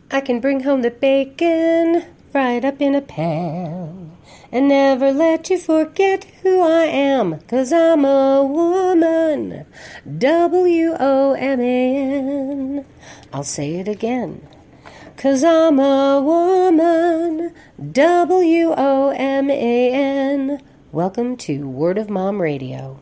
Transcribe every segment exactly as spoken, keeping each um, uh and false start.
I can bring home the bacon fried up in a pan and never let you forget who I am, 'cause I'm a woman, W O M A N. I'll say it again. 'Cause I'm a woman, W O M A N. Welcome to Word of Mom Radio.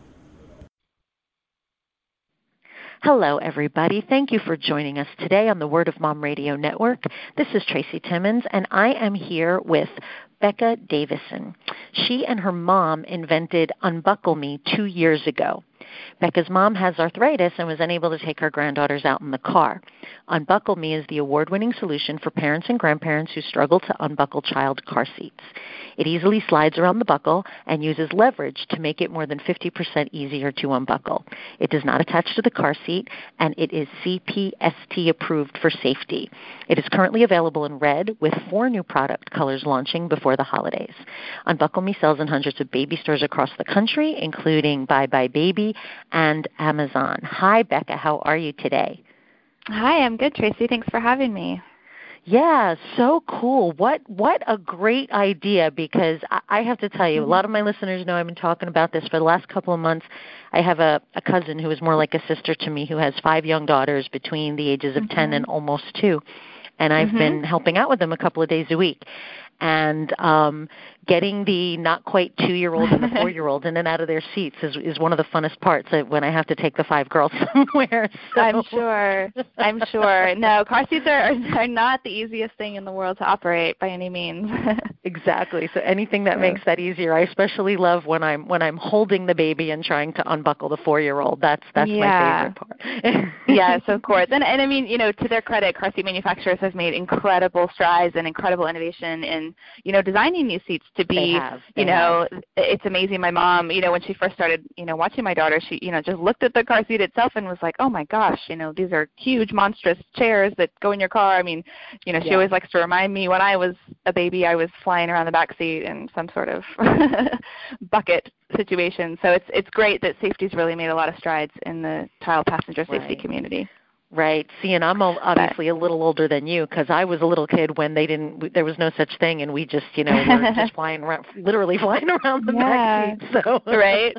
Hello, everybody. Thank you for joining us today on the Word of Mom Radio Network. This is Tracy Timmons, and I am here with Becca Davison. She and her mom invented Unbuckle Me two years ago. Becca's mom has arthritis and was unable to take her granddaughters out in the car. Unbuckle Me is the award-winning solution for parents and grandparents who struggle to unbuckle child car seats. It easily slides around the buckle and uses leverage to make it more than fifty percent easier to unbuckle. It does not attach to the car seat, and it is C P S T approved for safety. It is currently available in red, with four new product colors launching before the holidays. Unbuckle Me sells in hundreds of baby stores across the country, including Bye Bye Baby and Amazon. Hi, Becca. How are you today? Hi, I'm good, Tracy. Thanks for having me. Yeah, so cool. What what a great idea, because I, I have to tell you, a lot of my listeners know I've been talking about this for the last couple of months. I have a, a cousin who is more like a sister to me who has five young daughters between the ages of mm-hmm. ten and almost two, and I've mm-hmm. been helping out with them a couple of days a week. And um, getting the not quite two-year-old and the four-year-old in and out of their seats is, is one of the funnest parts when I have to take the five girls somewhere. So. I'm sure. I'm sure. No, car seats are, are not the easiest thing in the world to operate by any means. Exactly. So anything that makes that easier. I especially love when I'm when I'm holding the baby and trying to unbuckle the four-year-old. That's that's yeah. my favorite part. Yes, of course. And and I mean, you know, to their credit, car seat manufacturers have made incredible strides and incredible innovation in, you know, designing these seats to be, they have, they you know, have. It's amazing. My mom, you know, when she first started, you know, watching my daughter, she, you know, just looked at the car seat itself and was like, oh my gosh, you know, these are huge, monstrous chairs that go in your car. I mean, you know, she yeah. always likes to remind me when I was a baby, I was flying around the back seat in some sort of bucket situation. So it's it's great that safety's really made a lot of strides in the child passenger safety right. community. Right. See, and I'm obviously a little older than you, because I was a little kid when they didn't. There was no such thing, and we just, you know, were just flying around, literally flying around the yeah. back seat. So right.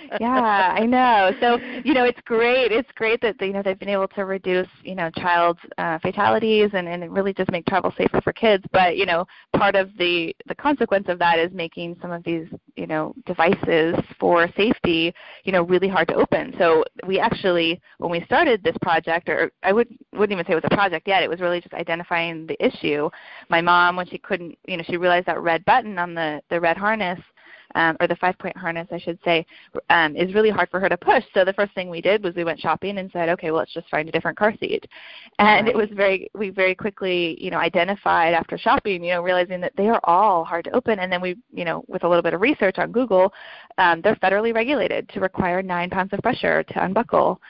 Yeah, I know. So you know, it's great. It's great that you know they've been able to reduce you know child uh, fatalities and and really just make travel safer for kids. But you know, part of the the consequence of that is making some of these you know devices for safety you know really hard to open. So we actually, when we started this project, or Or I would, wouldn't even say it was a project yet. It was really just identifying the issue. My mom, when she couldn't, you know, she realized that red button on the, the red harness, um, or the five-point harness, I should say, um, is really hard for her to push. So the first thing we did was we went shopping and said, okay, well, let's just find a different car seat. And right. it was very, we very quickly, you know, identified after shopping, you know, realizing that they are all hard to open. And then we, you know, with a little bit of research on Google, um, they're federally regulated to require nine pounds of pressure to unbuckle.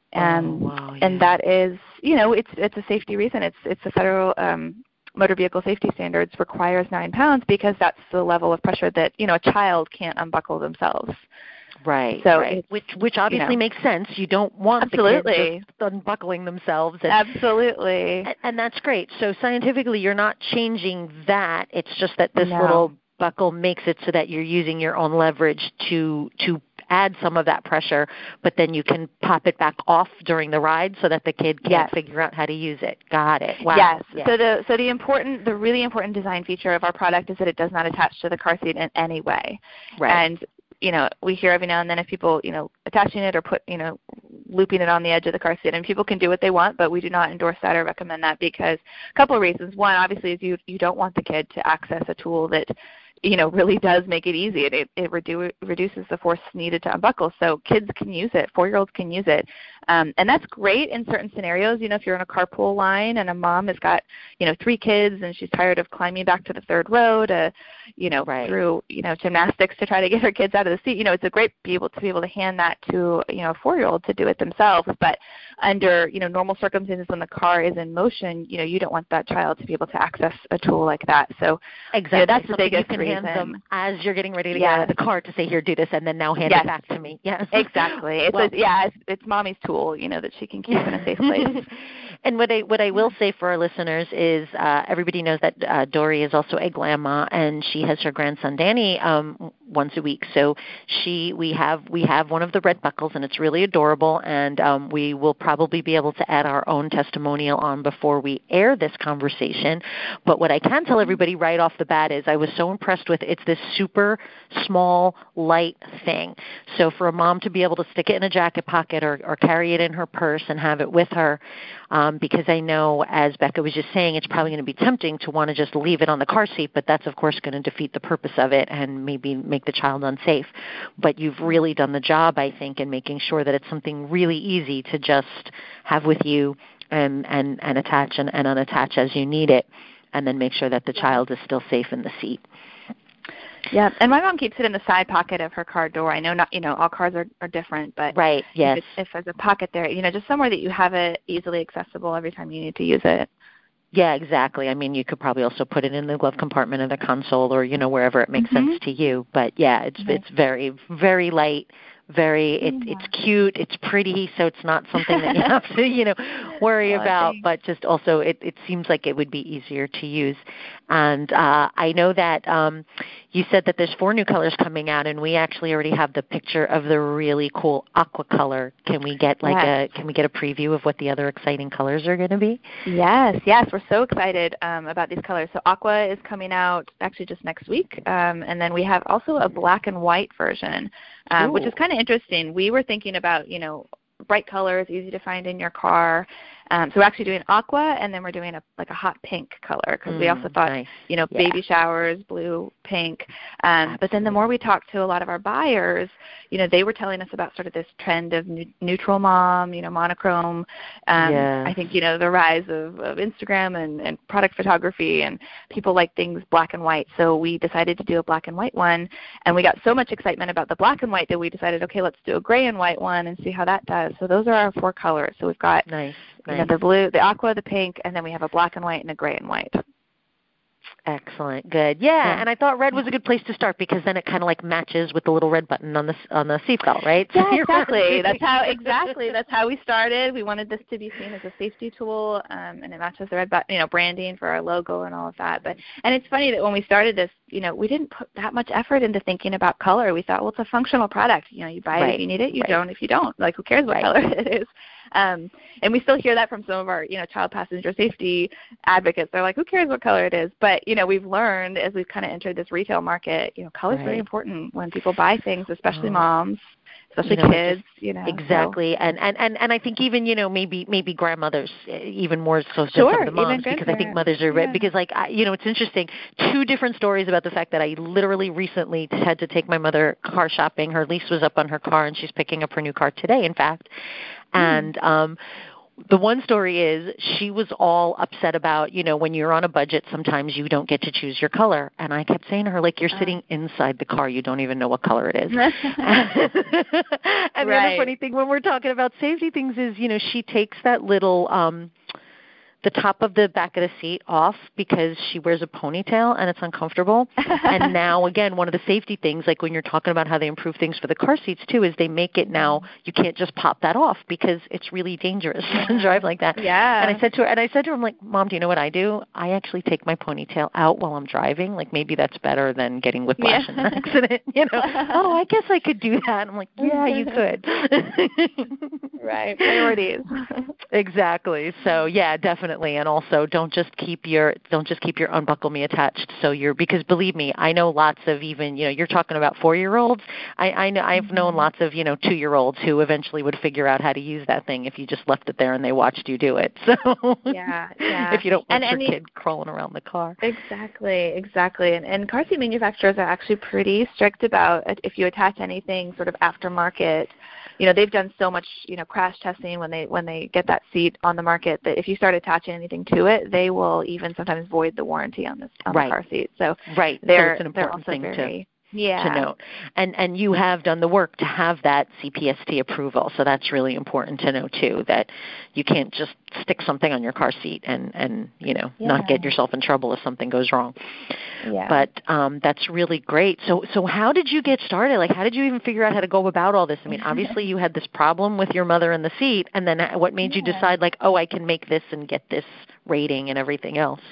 And oh, wow, yeah. and that is, you know, it's it's a safety reason. It's it's the federal um, motor vehicle safety standards requires nine pounds because that's the level of pressure that you know a child can't unbuckle themselves. Right. So right. which which obviously you know, makes sense. You don't want absolutely. the kids just unbuckling themselves. And, absolutely. And, and that's great. So scientifically, you're not changing that. It's just that this no. little buckle makes it so that you're using your own leverage to to add some of that pressure, but then you can pop it back off during the ride so that the kid can't yes. figure out how to use it. Got it. Wow. Yes. yes. So the so the important, the really important design feature of our product is that it does not attach to the car seat in any way. Right. And you know, we hear every now and then of people, you know, attaching it or put, you know, looping it on the edge of the car seat, and people can do what they want, but we do not endorse that or recommend that because a couple of reasons. One, obviously, is you you don't want the kid to access a tool that you know, really does make it easy. It, it redu- reduces the force needed to unbuckle. So kids can use it. Four-year-olds can use it. Um, and that's great in certain scenarios. You know, if you're in a carpool line and a mom has got, you know, three kids and she's tired of climbing back to the third row to, you know, right. through, you know, gymnastics to try to get her kids out of the seat. You know, it's a great be able to be able to hand that to, you know, a four-year-old to do it themselves. But under, you know, normal circumstances when the car is in motion, you know, you don't want that child to be able to access a tool like that. So exactly. You know, that's the Something biggest you can reason. Hand them as you're getting ready to yes. get out of the car to say, here, do this, and then now hand yes. it back to me. Yes. Exactly. It's well, a, yeah, it's, it's mommy's tool, you know, that she can keep in a safe place. And what I what I will say for our listeners is uh, everybody knows that uh, Dory is also a grandma, and she has her grandson Danny um, once a week. So she we have we have one of the red buckles, and it's really adorable. And um, we will probably be able to add our own testimonial on before we air this conversation. But what I can tell everybody right off the bat is I was so impressed with it's this super small, light thing. So for a mom to be able to stick it in a jacket pocket or, or carry it in her purse and have it with her, um, because I know, as Becca was just saying, it's probably going to be tempting to want to just leave it on the car seat, but that's, of course, going to defeat the purpose of it and maybe make the child unsafe. But you've really done the job, I think, in making sure that it's something really easy to just have with you and, and, and attach and, and unattach as you need it, and then make sure that the child is still safe in the seat. Yeah, and my mom keeps it in the side pocket of her car door. I know not, you know, all cars are, are different, but right, yes. if, if there's a pocket there, you know, just somewhere that you have it easily accessible every time you need to use it. Yeah, exactly. I mean, you could probably also put it in the glove compartment of the console or, you know, wherever it makes mm-hmm. sense to you. But yeah, it's right. it's very, very light. Very, it, yeah. it's cute, it's pretty, so it's not something that you have to, you know, worry oh, about, but just also it, it seems like it would be easier to use. And uh, I know that um, you said that there's four new colors coming out, and we actually already have the picture of the really cool aqua color. Can we get like yes. a can we get a preview of what the other exciting colors are going to be? Yes, yes, we're so excited um, about these colors. So aqua is coming out actually just next week, um, and then we have also a black and white version. Um, which is kind of interesting. We were thinking about, you know, bright colors, easy to find in your car. Um, so we're actually doing aqua, and then we're doing a like a hot pink color because mm, we also thought, nice. you know, yeah. baby showers, blue, pink. Um, but then the more we talked to a lot of our buyers, you know, they were telling us about sort of this trend of nu- neutral mom, you know, monochrome. Um, yeah. I think, you know, the rise of, of Instagram and, and product photography, and people like things black and white. So we decided to do a black and white one, and we got so much excitement about the black and white that we decided, okay, let's do a gray and white one and see how that does. So those are our four colors. So we've got nice. You know, the blue, the aqua, the pink, and then we have a black and white and a gray and white. Excellent, good, yeah, yeah. And I thought red was a good place to start because then it kind of like matches with the little red button on the on the seatbelt, right? Yeah, exactly. That's how exactly. That's how we started. We wanted this to be seen as a safety tool, um, and it matches the red button, you know, branding for our logo and all of that. But and it's funny that when we started this, you know, we didn't put that much effort into thinking about color. We thought, well, it's a functional product. You know, you buy right. it if you need it. You right. don't if you don't. Like, who cares what right. color it is? Um, and we still hear that from some of our, you know, child passenger safety advocates. They're like, who cares what color it is? But, you know, we've learned as we've kind of entered this retail market, you know, color is right. very important when people buy things, especially oh. moms. Especially you know, kids, just, you know. Exactly, so. and, and, and, and I think even, you know, maybe maybe grandmothers, even more so than sure, some of the moms, because I think mothers are, yeah. because like, I, you know, it's interesting, two different stories about the fact that I literally recently had to take my mother car shopping. Her lease was up on her car, and she's picking up her new car today, in fact. And um, the one story is she was all upset about, you know, when you're on a budget, sometimes you don't get to choose your color. And I kept saying to her, like, you're sitting inside the car. You don't even know what color it is. And the right. other funny thing when we're talking about safety things is, you know, she takes that little um, – the top of the back of the seat off because she wears a ponytail and it's uncomfortable. And now, again, one of the safety things, like when you're talking about how they improve things for the car seats too, is they make it now you can't just pop that off because it's really dangerous to drive like that. Yeah. And I said to her, and I said to her, I'm like, Mom, do you know what I do? I actually take my ponytail out while I'm driving. Like maybe that's better than getting whiplash yeah. in an accident. You know? Oh, I guess I could do that. And I'm like, yeah, you could. Right. Priorities. Exactly. So yeah, definitely. And also, don't just keep your don't just keep your unbuckle me attached. So you're because believe me, I know lots of even you know you're talking about four year olds. I, I know I've known lots of you know two year olds who eventually would figure out how to use that thing if you just left it there and they watched you do it. So yeah, yeah. if you don't want and, your and kid the, crawling around the car. Exactly, exactly. And, and car seat manufacturers are actually pretty strict about if you attach anything sort of aftermarket. You know, they've done so much, you know, crash testing when they when they get that seat on the market that if you start attaching anything to it, they will even sometimes void the warranty on this on right. the car seat. So right, they're so it's an they're important also thing very, yeah. to note. And and you have done the work to have that C P S T approval, so that's really important to know too, that you can't just stick something on your car seat and, and you know, yeah. not get yourself in trouble if something goes wrong. Yeah. But um, that's really great. So so how did you get started? Like, how did you even figure out how to go about all this? I mean, obviously you had this problem with your mother in the seat, and then what made yeah. you decide, like, oh, I can make this and get this rating and everything else?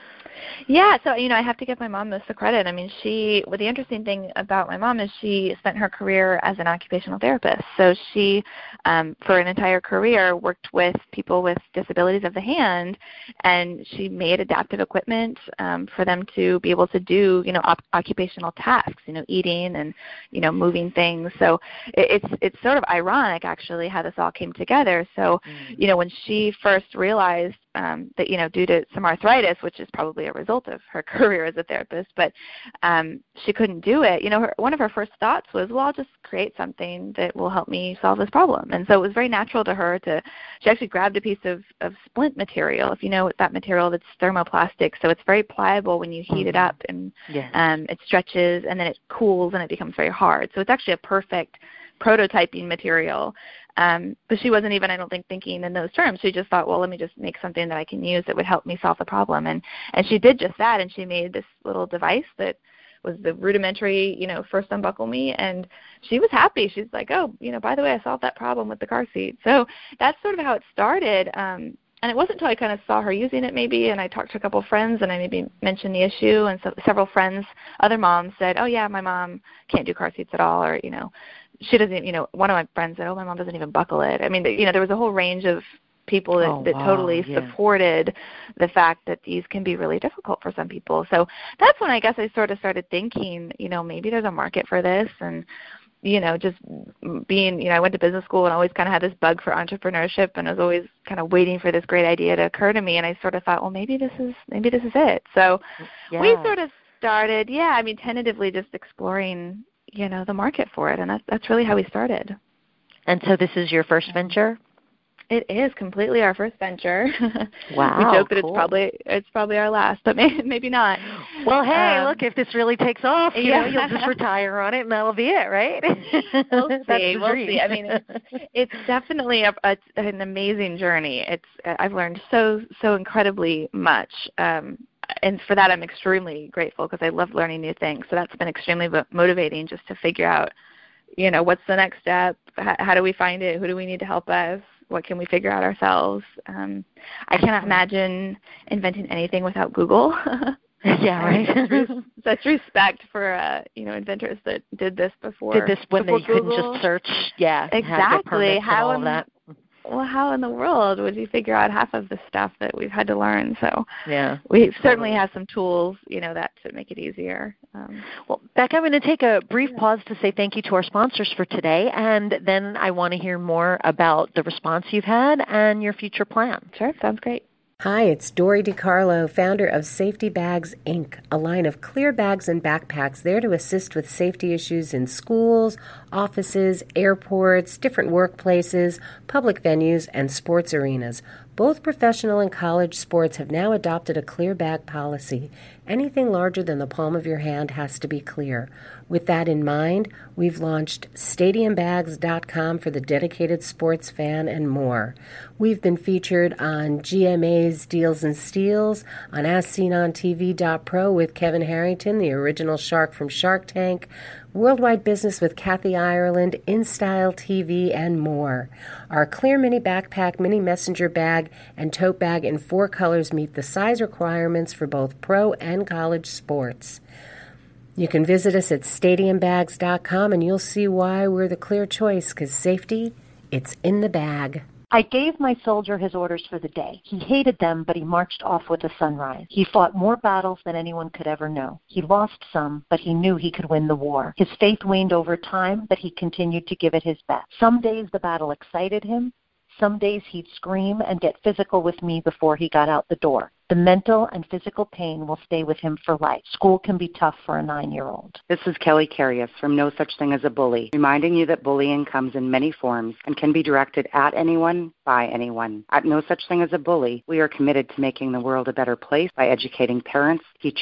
Yeah, so, you know, I have to give my mom most of the credit. I mean, she, well, the interesting thing about my mom is she spent her career as an occupational therapist. So she, um, for an entire career, worked with people with disabilities of the hand, and she made adaptive equipment um, for them to be able to do, you know, op- occupational tasks, you know, eating and, you know, moving things. So it, it's it's sort of ironic, actually, how this all came together. So, mm-hmm. you know, when she first realized Um, that, you know, due to some arthritis, which is probably a result of her career as a therapist, but um, she couldn't do it. You know, her, one of her first thoughts was, well, I'll just create something that will help me solve this problem. And so it was very natural to her to, she actually grabbed a piece of, of splint material, if you know that material, that's thermoplastic. So it's very pliable when you heat mm-hmm. it up, and yes. um, it stretches, and then it cools, and it becomes very hard. So it's actually a perfect prototyping material. Um, but she wasn't even, I don't think, thinking in those terms. She just thought, well, let me just make something that I can use that would help me solve the problem. And, and she did just that, and she made this little device that was the rudimentary, you know, first unbuckle me, and she was happy. She's like, oh, you know, by the way, I solved that problem with the car seat. So that's sort of how it started. Um, and it wasn't until I kind of saw her using it maybe, and I talked to a couple of friends, and I maybe mentioned the issue, and so several friends, other moms said, oh, yeah, my mom can't do car seats at all, or, you know, she doesn't, you know, one of my friends said, oh, my mom doesn't even buckle it. I mean, you know, there was a whole range of people that, oh, that wow, totally yeah. supported the fact that these can be really difficult for some people. So that's when I guess I sort of started thinking, you know, maybe there's a market for this. And, you know, just being, you know, I went to business school and always kind of had this bug for entrepreneurship, and I was always kind of waiting for this great idea to occur to me. And I sort of thought, well, maybe this is, maybe this is it. So yeah. we sort of started, yeah, I mean, tentatively just exploring, you know, the market for it, and that's that's really how we started. And so this is your first venture? It is completely our first venture. Wow, we joke that cool. it's probably it's probably our last, but maybe maybe not. Well, hey, um, look, if this really takes off, you yeah. know, you'll just retire on it, and that'll be it, right? We'll see. That's we'll dream. see. I mean, it's, it's definitely a, a, an amazing journey. It's I've learned so so incredibly much. Um, And for that, I'm extremely grateful, because I love learning new things. So that's been extremely motivating, just to figure out, you know, what's the next step? How, how do we find it? Who do we need to help us? What can we figure out ourselves? Um, I cannot imagine inventing anything without Google. Yeah, right. Such respect for, uh, you know, inventors that did this before. Did this when they Google. couldn't just search. Yeah, exactly. How all in, that. Well, how in the world would you figure out half of the stuff that we've had to learn? So yeah, we totally. certainly have some tools, you know, that to make it easier. Um, well, Becca, I'm going to take a brief yeah. pause to say thank you to our sponsors for today, and then I want to hear more about the response you've had and your future plan. Sure, sounds great. Hi, it's Dory DiCarlo, founder of Safety Bags, Incorporated, a line of clear bags and backpacks there to assist with safety issues in schools, offices, airports, different workplaces, public venues, and sports arenas. Both professional and college sports have now adopted a clear bag policy. Anything larger than the palm of your hand has to be clear. With that in mind, we've launched stadium bags dot com for the dedicated sports fan and more. We've been featured on G M A's Deals and Steals, on As Seen on T V dot pro with Kevin Harrington, the original shark from Shark Tank, Worldwide Business with Kathy Ireland, InStyle T V, and more. Our clear mini backpack, mini messenger bag, and tote bag in four colors meet the size requirements for both pro and college sports. You can visit us at stadium bags dot com, and you'll see why we're the clear choice, because safety, it's in the bag. I gave my soldier his orders for the day. He hated them, but he marched off with a sunrise. He fought more battles than anyone could ever know. He lost some, but he knew he could win the war. His faith waned over time, but he continued to give it his best. Some days the battle excited him. Some days he'd scream and get physical with me before he got out the door. The mental and physical pain will stay with him for life. School can be tough for a nine-year-old. This is Kelly Carius from No Such Thing as a Bully, reminding you that bullying comes in many forms and can be directed at anyone, by anyone. At No Such Thing as a Bully, we are committed to making the world a better place by educating parents, teachers,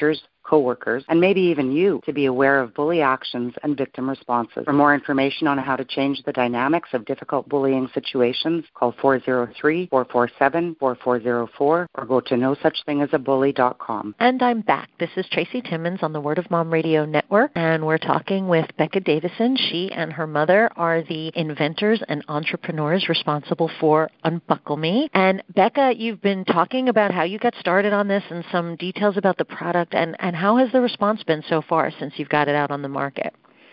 coworkers, and maybe even you to be aware of bully actions and victim responses. For more information on how to change the dynamics of difficult bullying situations, call four oh three, four four seven, four four oh four or go to no such thing as a bully dot com. And I'm back. This is Tracy Timmons on the Word of Mom Radio Network, and we're talking with Becca Davison. She and her mother are the inventors and entrepreneurs responsible for Unbuckle Me. And Becca, you've been talking about how you got started on this and some details about the product, and, and how has the response been so far since you've got it out on the market?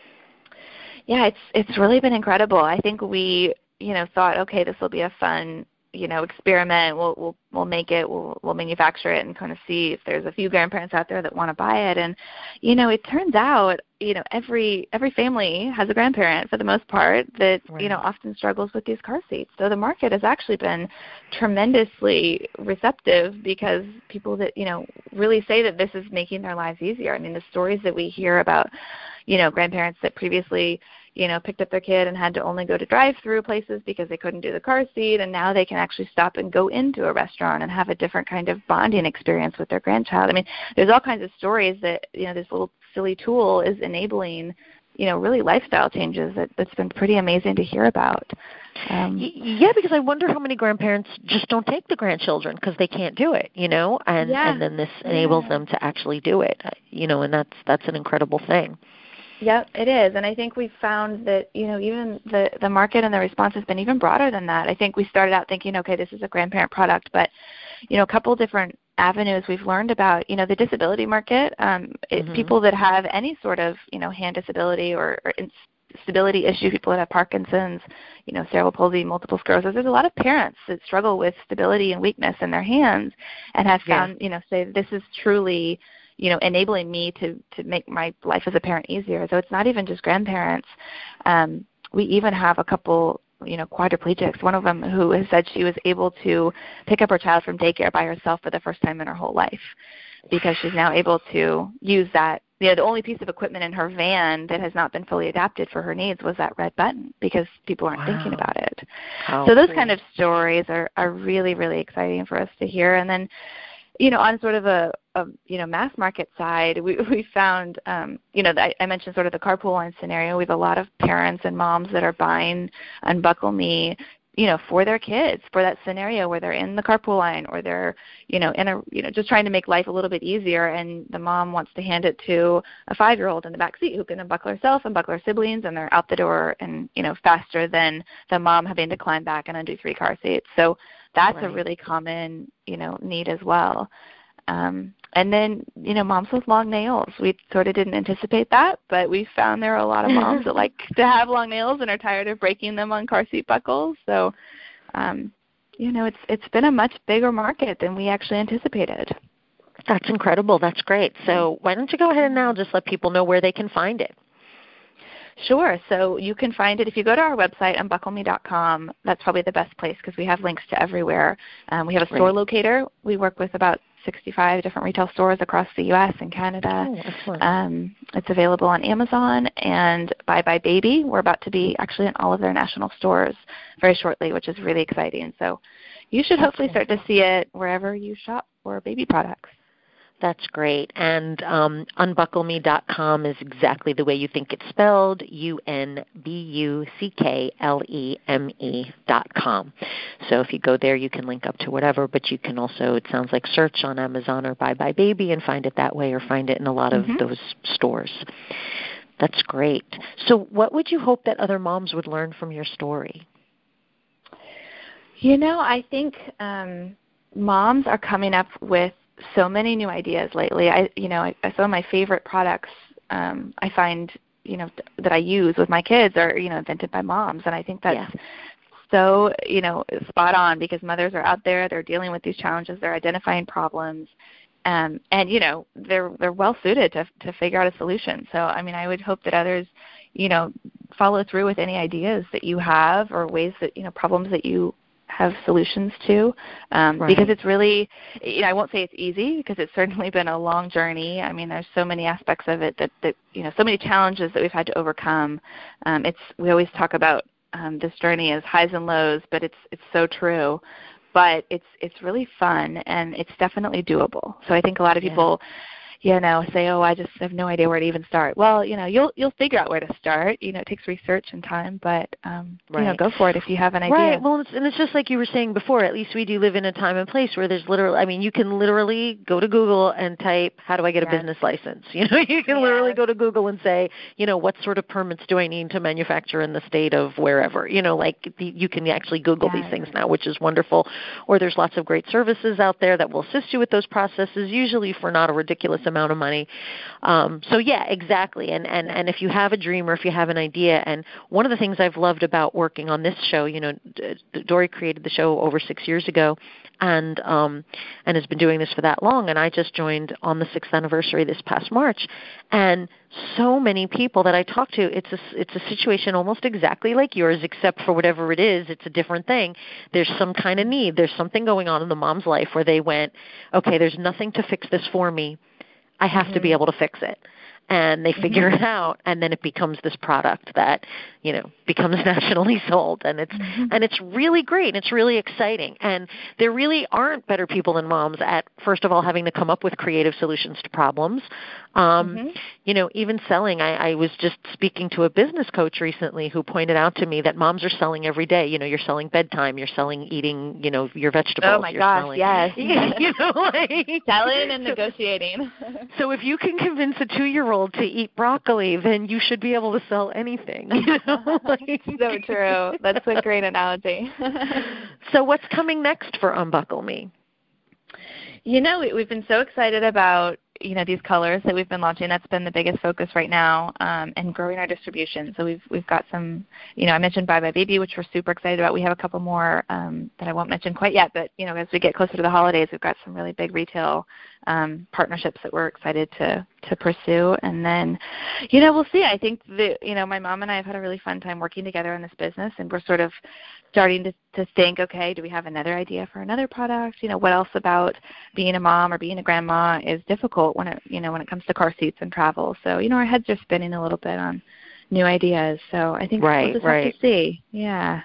Yeah, it's it's really been incredible. I think we, you know, thought, okay, this will be a fun, you know, experiment. We'll we'll we'll make it. We'll we'll manufacture it and kind of see if there's a few grandparents out there that want to buy it. And, you know, it turns out, you know, every every family has a grandparent for the most part that right. you know often struggles with these car seats. So the market has actually been tremendously receptive because people that you know really say that this is making their lives easier. I mean, the stories that we hear about, you know, grandparents that previously, you know, picked up their kid and had to only go to drive-through places because they couldn't do the car seat, and now they can actually stop and go into a restaurant and have a different kind of bonding experience with their grandchild. I mean, there's all kinds of stories that, you know, this little silly tool is enabling, you know, really lifestyle changes that, that's been pretty amazing to hear about. Um, yeah, because I wonder how many grandparents just don't take the grandchildren because they can't do it, you know, and, yeah. and then this enables yeah. them to actually do it, you know, and that's that's an incredible thing. Yep, it is. And I think we've found that, you know, even the, the market and the response has been even broader than that. I think we started out thinking, okay, this is a grandparent product, but, you know, a couple different avenues we've learned about, you know, the disability market, um, it, mm-hmm. people that have any sort of, you know, hand disability or, or stability issue, people that have Parkinson's, you know, cerebral palsy, multiple sclerosis. There's a lot of parents that struggle with stability and weakness in their hands and have found, yeah. you know, say this is truly, you know, enabling me to, to make my life as a parent easier. So it's not even just grandparents. Um, we even have a couple, you know, quadriplegics, one of them who has said she was able to pick up her child from daycare by herself for the first time in her whole life because she's now able to use that. You know, the only piece of equipment in her van that has not been fully adapted for her needs was that red button because people aren't wow. thinking about it. How so those cool. kind of stories are, are really, really exciting for us to hear. And then, you know, on sort of a, a you know, mass market side, we we found, um, you know, I, I mentioned sort of the carpool line scenario. We have a lot of parents and moms that are buying Unbuckle Me, you know, for their kids, for that scenario where they're in the carpool line or they're, you know, in a, you know, just trying to make life a little bit easier, and the mom wants to hand it to a five-year-old in the back seat who can unbuckle herself, unbuckle her siblings, and they're out the door and, you know, faster than the mom having to climb back and undo three car seats. So that's right. a really common, you know, need as well. Um, and then, you know, moms with long nails. We sort of didn't anticipate that, but we found there are a lot of moms that like to have long nails and are tired of breaking them on car seat buckles. So, um, you know, it's it's been a much bigger market than we actually anticipated. That's incredible. That's great. So why don't you go ahead and now just let people know where they can find it? Sure. So you can find it if you go to our website, unbuckle me dot com. That's probably the best place because we have links to everywhere. Um, we have a store right. locator. We work with about sixty-five different retail stores across the U S and Canada. Oh, excellent. Um, it's available on Amazon and Bye Bye Baby. We're about to be actually in all of their national stores very shortly, which is really exciting. So you should hopefully start to see it wherever you shop for baby products. That's great. And um, unbuckle me dot com is exactly the way you think it's spelled, U N B U C K L E M E dot com. So if you go there, you can link up to whatever, but you can also, it sounds like, search on Amazon or Bye Bye Baby and find it that way, or find it in a lot of mm-hmm. those stores. That's great. So what would you hope that other moms would learn from your story? You know, I think um, moms are coming up with so many new ideas lately. I, you know, I, some of my favorite products um, I find, you know, th- that I use with my kids are, you know, invented by moms, and I think that's yeah. so, you know, spot on because mothers are out there, they're dealing with these challenges, they're identifying problems, um, and you know, they're they're well suited to to figure out a solution. So, I mean, I would hope that others, you know, follow through with any ideas that you have or ways that, you know, problems that you have solutions to, um, right. because it's really, you know, I won't say it's easy because it's certainly been a long journey. I mean, there's so many aspects of it that, that you know, so many challenges that we've had to overcome. Um, it's we always talk about um, this journey as highs and lows, but it's it's so true. But it's it's really fun and it's definitely doable. So I think a lot of people, you know, say, oh, I just have no idea where to even start. Well, you know, you'll you'll figure out where to start. You know, it takes research and time, but um, right. you know, go for it if you have an idea. Right. Well, it's, and it's just like you were saying before. At least we do live in a time and place where there's literally. I mean, you can literally go to Google and type, "How do I get a yes. business license?" You know, you can yes. literally go to Google and say, you know, what sort of permits do I need to manufacture in the state of wherever? You know, like the, you can actually Google yes. these things now, which is wonderful. Or there's lots of great services out there that will assist you with those processes, usually for not a ridiculous amount of money. Um, so yeah, exactly. And, and, and if you have a dream or if you have an idea, and one of the things I've loved about working on this show, you know, Dory created the show over six years ago and, um, and has been doing this for that long. And I just joined on the sixth anniversary this past March. And so many people that I talk to, it's a, it's a situation almost exactly like yours, except for whatever it is, it's a different thing. There's some kind of need. There's something going on in the mom's life where they went, okay, there's nothing to fix this for me. I have mm-hmm. to be able to fix it. And they figure mm-hmm. it out, and then it becomes this product that, you know, becomes nationally sold, and it's mm-hmm. and it's really great. It's really exciting, and there really aren't better people than moms at, first of all, having to come up with creative solutions to problems. Um, mm-hmm. You know, even selling. I, I was just speaking to a business coach recently who pointed out to me that moms are selling every day. You know, you're selling bedtime, you're selling eating, you know, your vegetables. Oh my you're gosh, selling, yes. You know, like, selling and negotiating. So if you can convince a two-year-old to eat broccoli, then you should be able to sell anything. You know? Like, so true. That's a great analogy. So what's coming next for Unbuckle Me? You know, we, we've been so excited about, you know, these colors that we've been launching. That's been the biggest focus right now, um, and growing our distribution. So we've we've got some, you know, I mentioned Bye Bye Baby, which we're super excited about. We have a couple more um, that I won't mention quite yet, but, you know, as we get closer to the holidays, we've got some really big retail um, partnerships that we're excited to to pursue. And then, you know, we'll see. I think that, you know, my mom and I have had a really fun time working together on this business, and we're sort of starting to, to think, okay, do we have another idea for another product? You know, what else about being a mom or being a grandma is difficult when it, you know, when it comes to car seats and travel? So, you know, our heads are spinning a little bit on new ideas. So I think right, we'll just right. have to see. Yeah.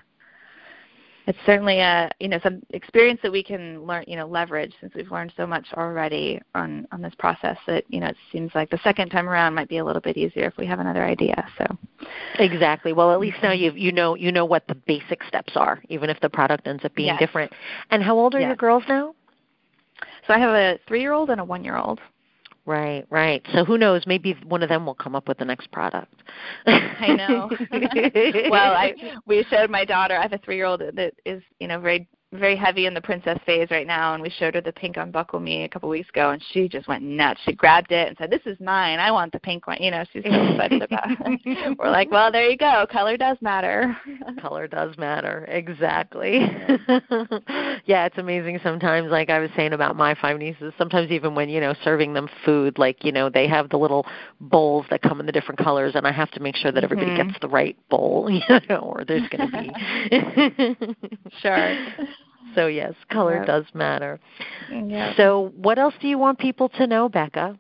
It's certainly a, you know, some experience that we can learn, you know, leverage, since we've learned so much already on, on this process that, you know, it seems like the second time around might be a little bit easier if we have another idea. So exactly. Well, at least now you you know you know what the basic steps are, even if the product ends up being yes. different. And how old are yes. your girls now? So I have a three-year-old and a one-year-old. Right, right. So who knows? Maybe one of them will come up with the next product. I know. Well, I we showed my daughter. I have a three-year-old that is, you know, very very heavy in the princess phase right now, and we showed her the pink Unbuckle Me a couple weeks ago, and she just went nuts. She grabbed it and said, "This is mine. I want the pink one." You know, she's so excited about it. We're like, well, there you go. Color does matter. Color does matter. Exactly. Yeah, it's amazing sometimes, like I was saying about my five nieces, sometimes even when, you know, serving them food, like, you know, they have the little bowls that come in the different colors, and I have to make sure that everybody mm-hmm. gets the right bowl, you know, or there's going to be. Sure. So, yes, color yep. does matter. Yep. So what else do you want people to know, Becca?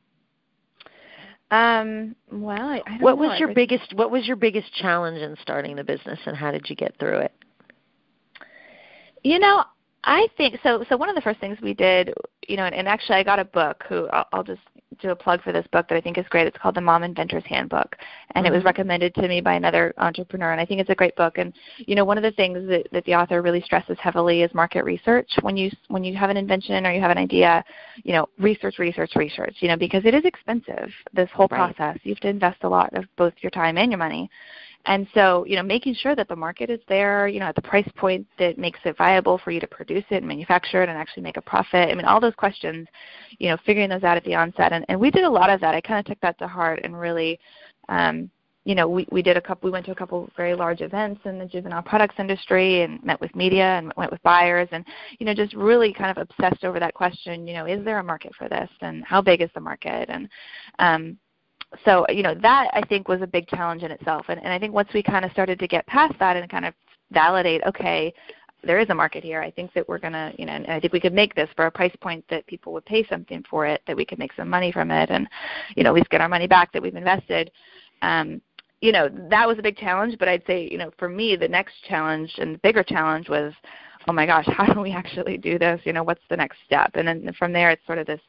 Um, well, I, I don't what know. was your biggest what was your biggest challenge in starting the business, and how did you get through it? You know, I think so. So one of the first things we did, you know, and, and actually I got a book. Who I'll, I'll just do a plug for this book that I think is great. It's called The Mom Inventor's Handbook, and mm-hmm. it was recommended to me by another entrepreneur, and I think it's a great book. And you know, one of the things that, that the author really stresses heavily is market research. When you when you have an invention or you have an idea, you know, research, research, research. You know, because it is expensive. This whole right. process, you have to invest a lot of both your time and your money. And so, you know, making sure that the market is there, you know, at the price point that makes it viable for you to produce it and manufacture it and actually make a profit. I mean, all those questions, you know, figuring those out at the onset. And, and we did a lot of that. I kind of took that to heart and really, um, you know, we, we did a couple, we went to a couple very large events in the juvenile products industry and met with media and went with buyers and, you know, just really kind of obsessed over that question, you know, is there a market for this and how big is the market? And, um, So, you know, that I think was a big challenge in itself. And, and I think once we kind of started to get past that and kind of validate, okay, there is a market here. I think that we're going to, you know, and I think we could make this for a price point that people would pay something for it, that we could make some money from it and, you know, at least get our money back that we've invested. Um, you know, that was a big challenge. But I'd say, you know, for me, the next challenge and the bigger challenge was, oh, my gosh, how do we actually do this? You know, what's the next step? And then from there, it's sort of this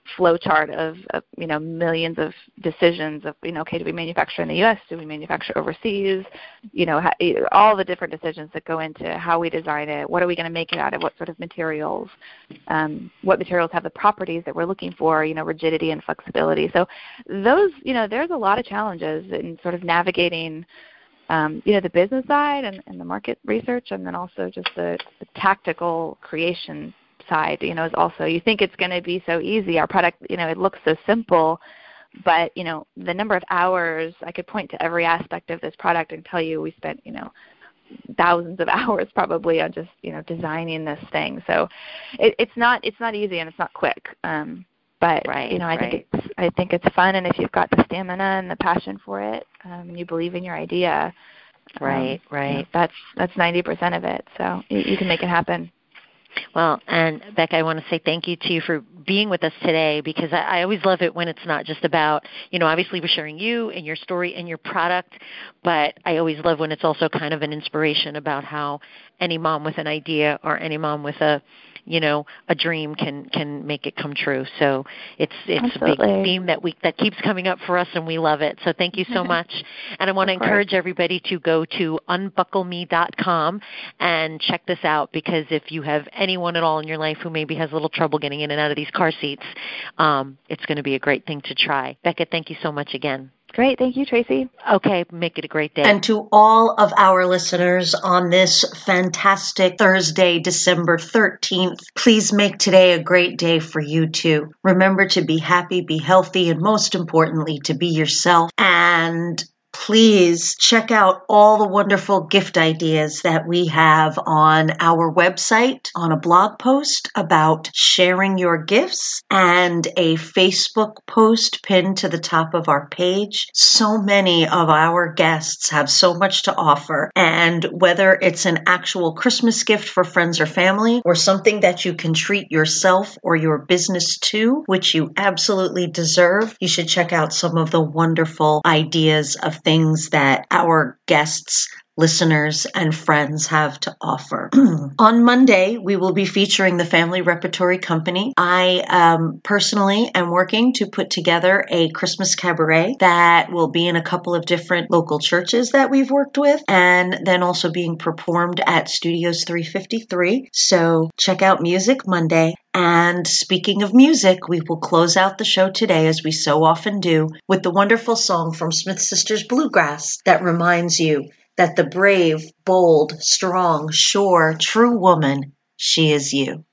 flow chart of, of, you know, millions of decisions of, you know, okay, do we manufacture in the U S? Do we manufacture overseas? You know, how, all the different decisions that go into how we design it. What are we going to make it out of? What sort of materials? Um, what materials have the properties that we're looking for, you know, rigidity and flexibility. So those, you know, there's a lot of challenges in sort of navigating Um, you know, the business side and, and the market research, and then also just the, the tactical creation side, you know, is also, you think it's going to be so easy. Our product, you know, it looks so simple, but, you know, the number of hours, I could point to every aspect of this product and tell you we spent, you know, thousands of hours probably on just, you know, designing this thing. So it, it's not, it's not easy and it's not quick. Um, But right, you know, I right. think it's I think it's fun, and if you've got the stamina and the passion for it, um, and you believe in your idea, right, um, right, you know, that's that's ninety percent of it. So you, you can make it happen. Well, and Becca, I want to say thank you to you for being with us today, because I, I always love it when it's not just about, you know, obviously we're sharing you and your story and your product, but I always love when it's also kind of an inspiration about how any mom with an idea or any mom with a, you know, a dream can, can make it come true. So it's it's Absolutely. a big theme that we that keeps coming up for us, and we love it. So thank you so much. And I want to encourage everybody to go to unbuckle me dot com and check this out, because if you have anyone at all in your life who maybe has a little trouble getting in and out of these car seats, um, it's going to be a great thing to try. Becca, thank you so much again. Great. Thank you, Tracy. Okay. Make it a great day. And to all of our listeners on this fantastic Thursday, December thirteenth, please make today a great day for you too. Remember to be happy, be healthy, and most importantly, to be yourself. And please check out all the wonderful gift ideas that we have on our website, on a blog post about sharing your gifts, and a Facebook post pinned to the top of our page. So many of our guests have so much to offer, and whether it's an actual Christmas gift for friends or family, or something that you can treat yourself or your business to, which you absolutely deserve, you should check out some of the wonderful ideas of things that our guests, listeners, and friends have to offer. On Monday, we will be featuring the Family Repertory Company. I um, personally am working to put together a Christmas cabaret that will be in a couple of different local churches that we've worked with, and then also being performed at Studios three fifty-three. So check out Music Monday. And speaking of music, we will close out the show today, as we so often do, with the wonderful song from Smith Sisters Bluegrass that reminds you that the brave, bold, strong, sure, true woman, she is you.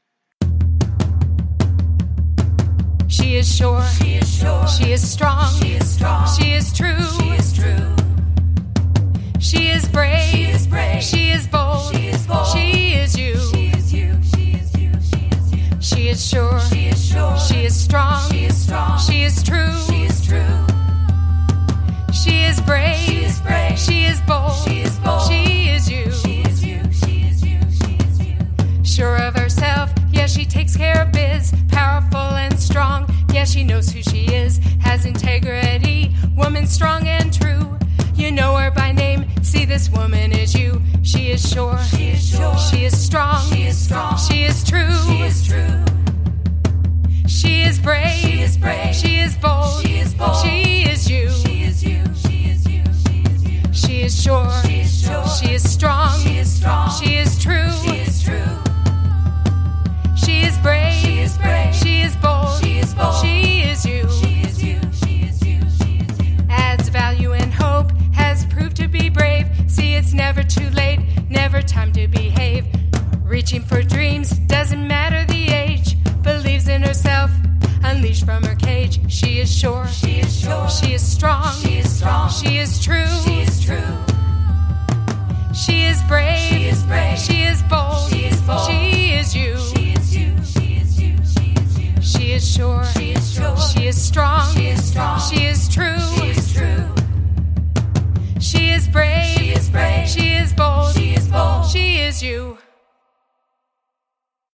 She is sure, she is sure, she is strong, she is strong, she is true, she is true. She is brave, she is brave, she is bold, she is bold, she is you, she is you, she is you, she is you. She is sure, she is sure, she is strong, she is strong, she is true, she is true. She is brave, she is brave, she is bold, she is bold, she is you, she is you, she is you, she is you. Sure of herself, yeah, she takes care of biz, powerful and strong, yeah, she knows who she is, has integrity, woman strong and true. You know her by name, see this woman is you. She is sure, she is sure, she is strong, she is strong, she is true, she is true. She is brave, she is brave, she is bold, she is bold, she is you, she is you, she is you, she is you. She is sure, she is sure, she is strong, she is strong, she is true, she is true. She is brave, she is brave, she is bold, she is bold, she is you, she is you, she is you, she is you. Adds value and hope, has proved to be brave. See, it's never too late, never time to behave. Reaching for dreams, doesn't matter the age. Believes in herself, unleashed from her cage. She is sure, she is sure, she is strong, she is strong, she is true, she is true. She is brave, she is brave, she is bold, she is bold, she is you, she is you, she is you, she is you. She is sure, she is sure, she is strong, she is strong, she is true, she is true. She is brave, she is brave, she is bold, she is bold, she is you.